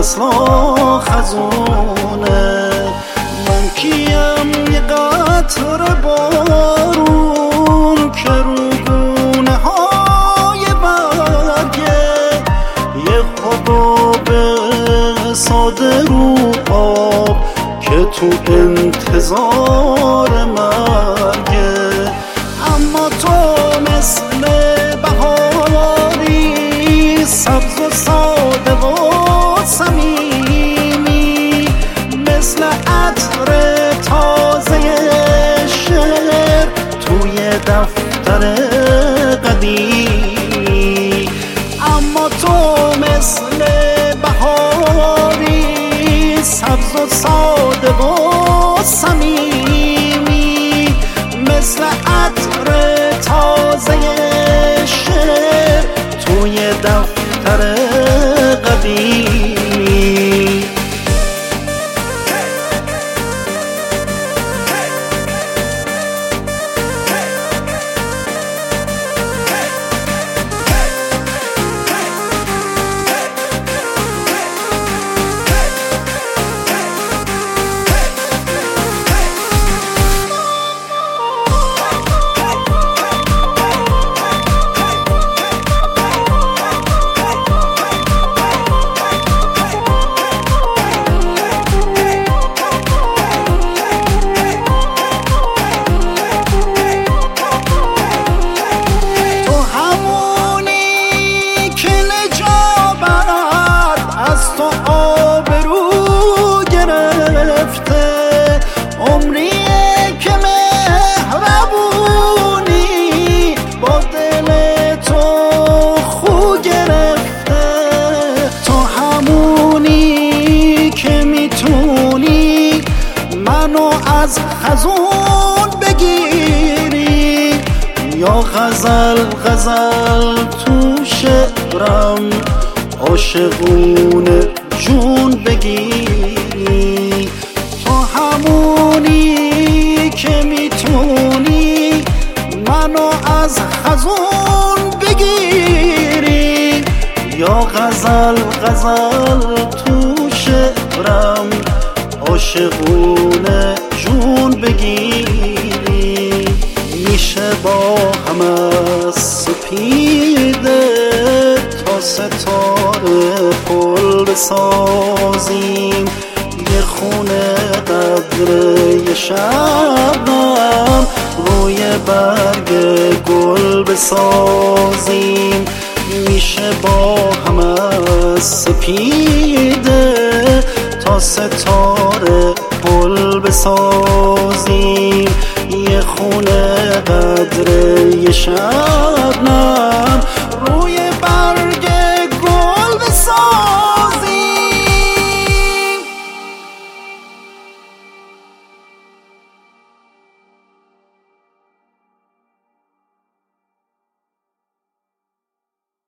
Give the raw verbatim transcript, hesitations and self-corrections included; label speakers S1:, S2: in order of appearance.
S1: فصلا خزونه. من کیم یه قطره بارون که رو گونه های برگه، یه حباب ساده رو آب که تو انتظار مرگه. اما تو مثل بهاری سبز و ساده و صمیمی، مثل عطر تازه شعر توی دفتر قدیمی. اما تو مثل بهاری سبز و ساده و صمیمی، مثل عطر تازه شعر توی دفتر قدیمی. از خزون بگیری یا غزل غزل تو شعرم عاشقونه جون بگیری. تو همونی که میتونی منو از خزون بگیری یا غزل غزل تو شعرم عاشقونه جون بگیری. میشه با هم از سپیده تا ستاره پل بسازیم، یه خونه قدر یه شبنم روی برگ گل بسازیم. میشه با هم از سپیده تا ستاره پل بسازیم، یه خونه قدر یه شبنم